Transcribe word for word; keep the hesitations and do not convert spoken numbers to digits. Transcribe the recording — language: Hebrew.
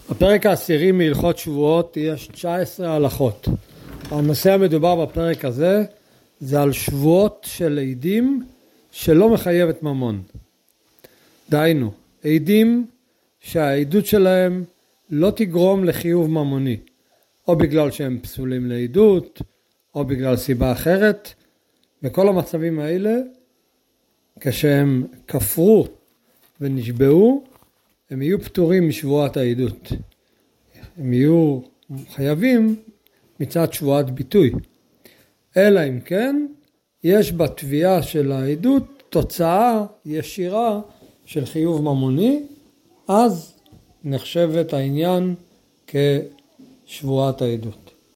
בפרק העשירי מהלכות שבועות יש תשע עשרה הלכות. הנושא המדובר בפרק הזה זה על שבועות של עדים שלא מחייבת ממון. דהיינו, עדים שהעדות שלהם לא תגרום לחיוב ממוני, או בגלל שהם פסולים לעדות, או בגלל סיבה אחרת. בכל המצבים האלה, כשהם כפרו ונשבעו, הם יהיו פטורים משבועת העדות. הם יהיו חייבים מצד שבועת ביטוי. אלא אם כן, יש בתביעה של העדות תוצאה ישירה של חיוב ממוני, אז נחשבת העניין כשבועת העדות.